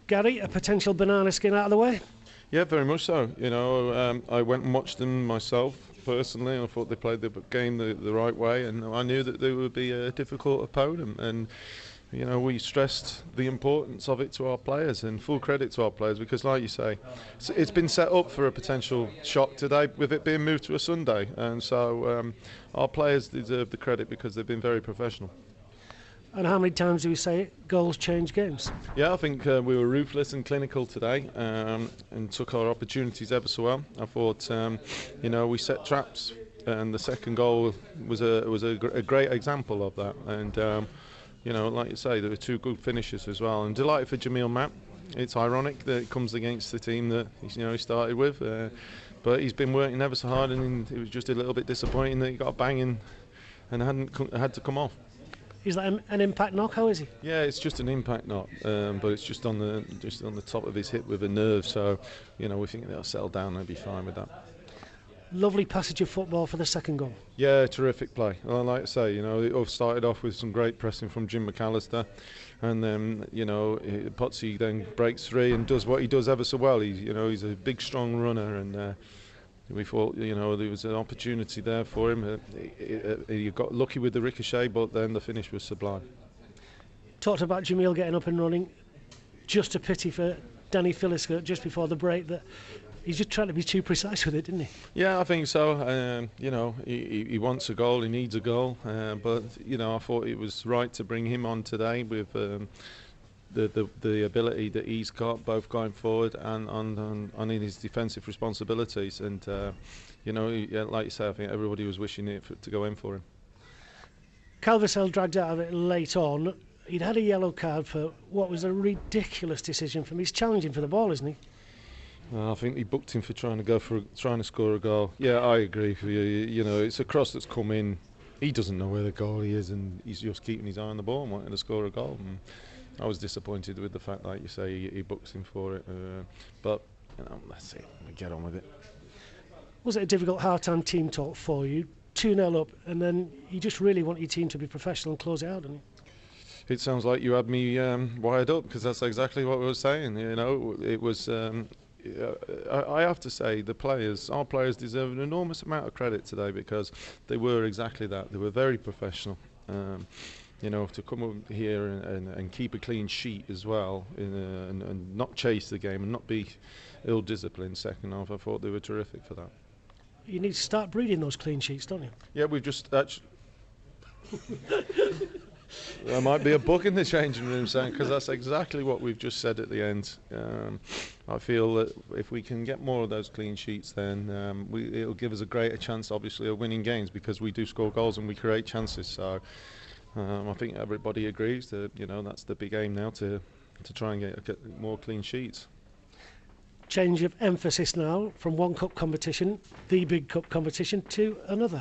Gary, a potential banana skin out of the way? Yeah, very much so. I went and watched them myself personally. I thought they played the game the right way, and I knew that they would be a difficult opponent. And we stressed the importance of it to our players, and full credit to our players, because like you say, it's been set up for a potential shock today with it being moved to a Sunday, and so our players deserve the credit because they've been very professional. And how many times do we say goals change games? Yeah, I think we were ruthless and clinical today, and took our opportunities ever so well. I thought, we set traps, and the second goal was a great example of that. And like you say, there were two good finishes as well. And delighted for Jamil Matt. It's ironic that it comes against the team that he started with, but he's been working ever so hard, and it was just a little bit disappointing that he got a bang and had to come off. Is that an impact knock? How is he? Yeah, it's just an impact knock, but it's just on the top of his hip with a nerve. So, we think they'll settle down. They'll be fine with that. Lovely passage of football for the second goal. Yeah, terrific play. Well, like I say, it all started off with some great pressing from Jim McAllister, and then Potsy then breaks free and does what he does ever so well. He's a big, strong runner, and we thought there was an opportunity there for him. He got lucky with the ricochet, but then the finish was sublime. Talked about Jamil getting up and running. Just a pity for Danny Philliskert just before the break that he's just trying to be too precise with it, didn't he? Yeah, I think so. He wants a goal, he needs a goal, but I thought it was right to bring him on today with the ability that he's got, both going forward and on in his defensive responsibilities. And like you say, I think everybody was wishing it to go in for him. Calvisell dragged out of it late on. He'd had a yellow card for what was a ridiculous decision from him. He's challenging for the ball, isn't he? I think he booked him for trying to score a goal. Yeah, I agree with you. It's a cross that's come in. He doesn't know where the goalie is, and he's just keeping his eye on the ball and wanting to score a goal. And I was disappointed with the fact, like you say, he books him for it. But let's see, we get on with it. Was it a difficult half-time team talk for you? 2-0 up, and then you just really want your team to be professional and close it out, didn't you? It sounds like you had me wired up, because that's exactly what we were saying. It was. I have to say, our players deserve an enormous amount of credit today, because they were exactly that. They were very professional. To come up here and keep a clean sheet as well, and not chase the game and not be ill-disciplined second half, I thought they were terrific for that. You need to start breeding those clean sheets, don't you? Yeah, we've just actually. There might be a book in the changing room saying, because that's exactly what we've just said at the end. I feel that if we can get more of those clean sheets, then it'll give us a greater chance, obviously, of winning games, because we do score goals and we create chances. So I think everybody agrees that that's the big aim now, to try and get more clean sheets. Change of emphasis now from one cup competition, the big cup competition, to another.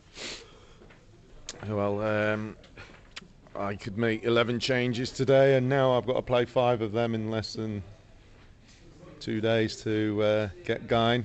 Well, I could make 11 changes today, and now I've got to play 5 of them in less than 2 days to get going.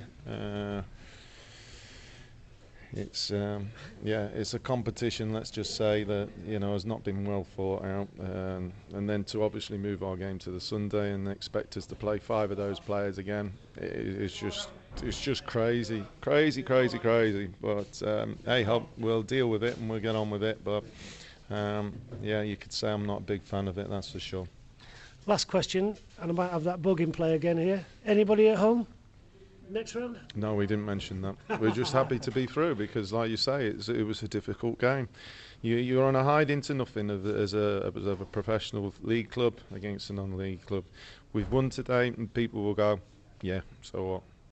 It's a competition, let's just say, that has not been well thought out, and then to obviously move our game to the Sunday and expect us to play 5 of those players again, it's just crazy. But hey, we'll deal with it and we'll get on with it. But you could say I'm not a big fan of it, that's for sure. Last question, and I might have that bug in play again here. Anybody at home next round? No, we didn't mention that. We're just happy to be through, because like you say, it was a difficult game. You're on a hide into nothing as a professional league club against a non-league club. We've won today, and people will go, yeah, so what?